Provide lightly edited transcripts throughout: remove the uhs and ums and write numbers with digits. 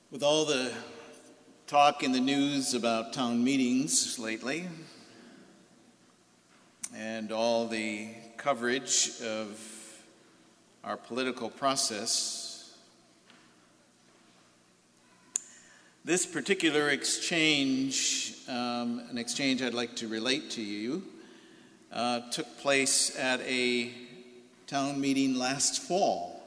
With all the talk in the news about town meetings lately, and all the coverage of our political process, this particular exchange, an exchange I'd like to relate to you, took place at a town meeting last fall.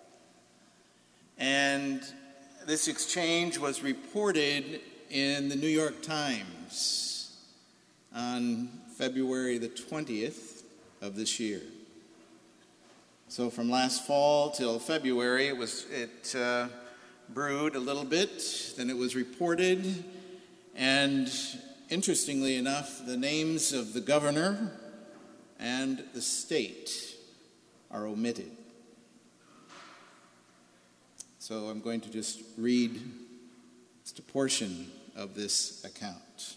And this exchange was reported in the New York Times on February the 20th of this year. So from last fall till February, it brewed a little bit, then it was reported, and interestingly enough, the names of the governor and the state are omitted. So I'm going to just read just a portion of this account.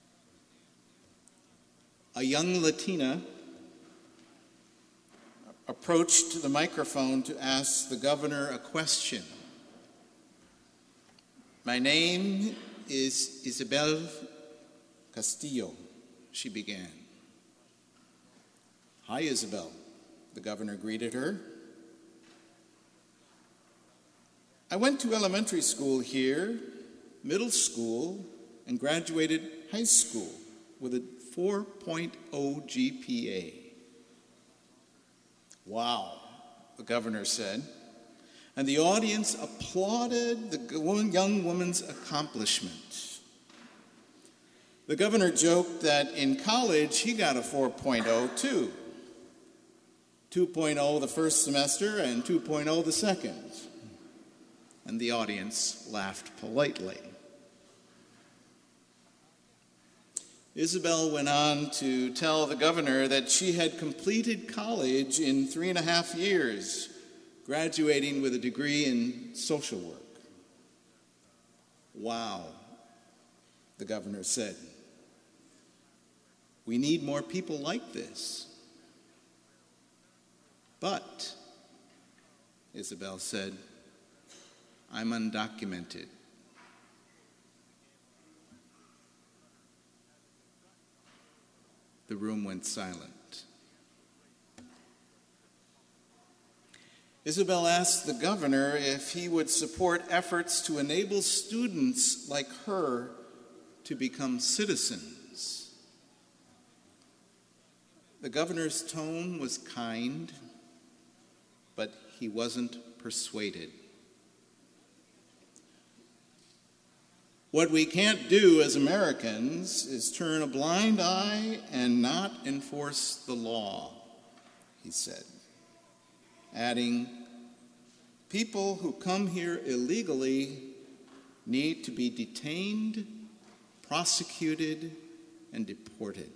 A young Latina approached the microphone to ask the governor a question. "My name is Isabel Castillo," she began. "Hi, Isabel," the governor greeted her. "I went to elementary school here, middle school, and graduated high school with a 4.0 GPA. "Wow," the governor said, and the audience applauded the young woman's accomplishment. The governor joked that in college he got a 4.0 too, 2.0 the first semester and 2.0 the second. And the audience laughed politely. Isabel went on to tell the governor that she had completed college in 3.5 years, graduating with a degree in social work. "Wow," the governor said. "We need more people like this." "But," Isabel said, "I'm undocumented." The room went silent. Isabel asked the governor if he would support efforts to enable students like her to become citizens. The governor's tone was kind, but he wasn't persuaded. "What we can't do as Americans is turn a blind eye and not enforce the law," he said, adding, "People who come here illegally need to be detained, prosecuted, and deported."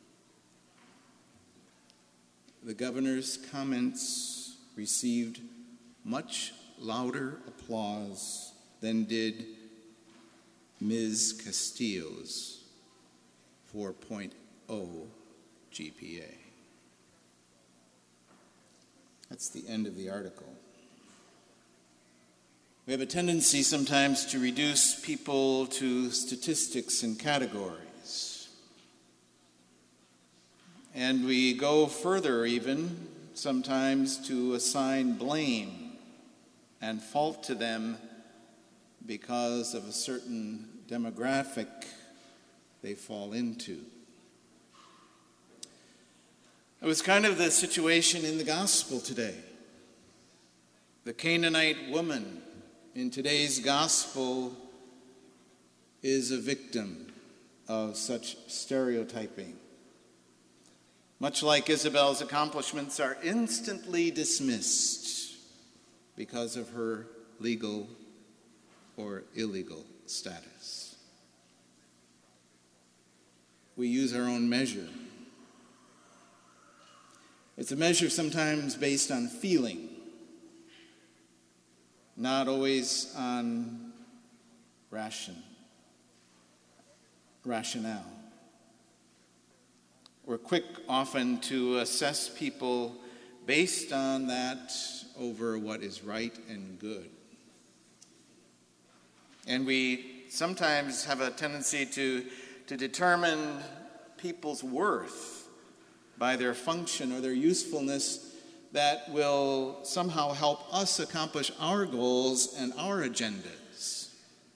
The governor's comments received much louder applause than did Ms. Castillo's 4.0 GPA. That's the end of the article. We have a tendency sometimes to reduce people to statistics and categories. And we go further even, sometimes to assign blame and fault to them because of a certain demographic they fall into. It was kind of the situation in the gospel today. The Canaanite woman in today's gospel is a victim of such stereotyping. Much like Isabel's accomplishments are instantly dismissed because of her legal or illegal status. We use our own measure. It's a measure sometimes based on feeling, not always on rationale. We're quick often to assess people based on that over what is right and good. And we sometimes have a tendency to determine people's worth by their function or their usefulness that will somehow help us accomplish our goals and our agendas.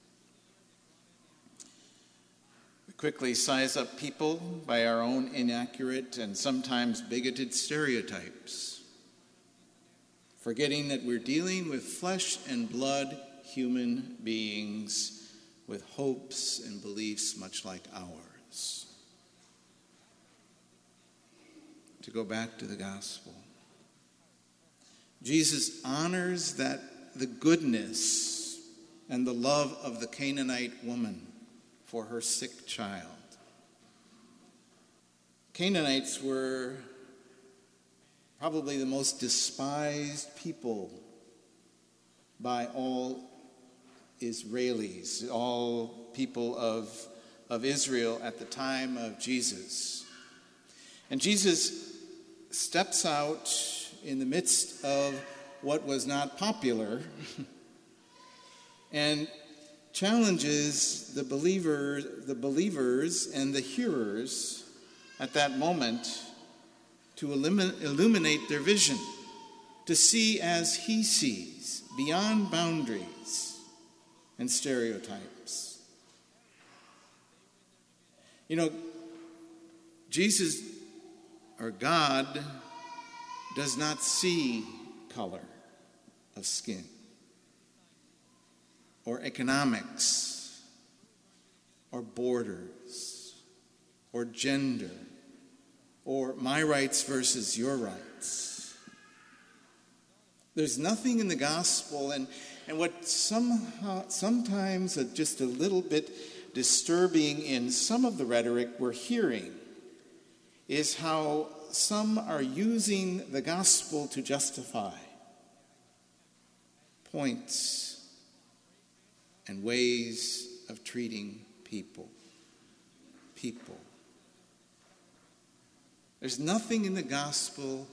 We quickly size up people by our own inaccurate and sometimes bigoted stereotypes, forgetting that we're dealing with flesh and blood human beings with hopes and beliefs much like ours. To go back to the gospel, Jesus honors the goodness and the love of the Canaanite woman for her sick child. Canaanites were probably the most despised people by all Israelis, all people of Israel at the time of Jesus. And Jesus steps out in the midst of what was not popular and challenges the believers and the hearers at that moment to illuminate their vision, to see as he sees, beyond boundaries and stereotypes. You know, Jesus, or God, does not see color of skin or economics or borders or gender or my rights versus your rights. There's nothing in the gospel, and what sometimes just a little bit disturbing in some of the rhetoric we're hearing is how some are using the gospel to justify points and ways of treating people. There's nothing in the gospel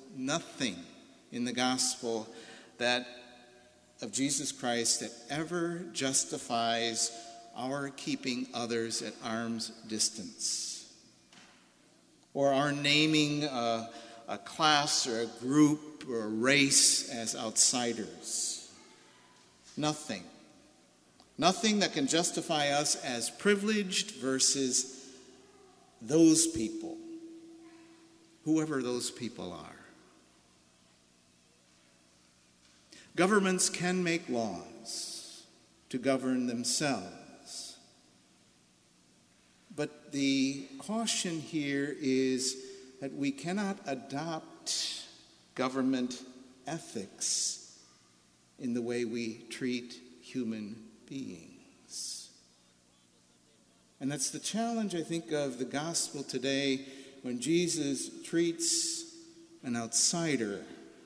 that of Jesus Christ that ever justifies our keeping others at arm's distance, or our naming a class or a group or a race as outsiders. Nothing that can justify us as privileged versus those people, whoever those people are. Governments can make laws to govern themselves. But the caution here is that we cannot adopt government ethics in the way we treat human beings. And that's the challenge, I think, of the gospel today when Jesus treats an outsider,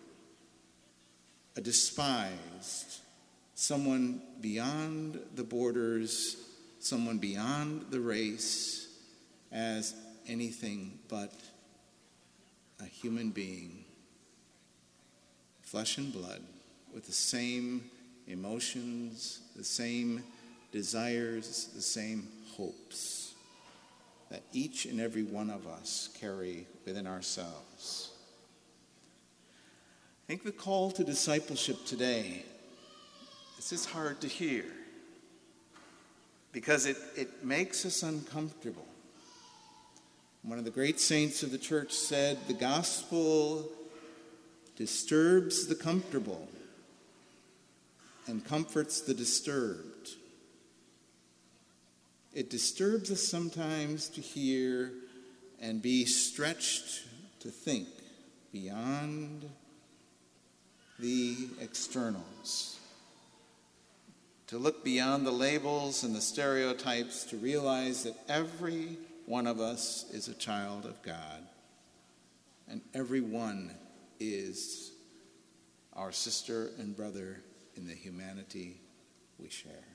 a despised, someone beyond the borders, someone beyond the race, as anything but a human being, flesh and blood, with the same emotions, the same desires, the same hopes that each and every one of us carry within ourselves. I think the call to discipleship today, this is hard to hear because it makes us uncomfortable. One of the great saints of the church said, the gospel disturbs the comfortable and comforts the disturbed. It disturbs us sometimes to hear and be stretched to think beyond the externals, to look beyond the labels and the stereotypes, to realize that every one of us is a child of God, and every one is our sister and brother in the humanity we share.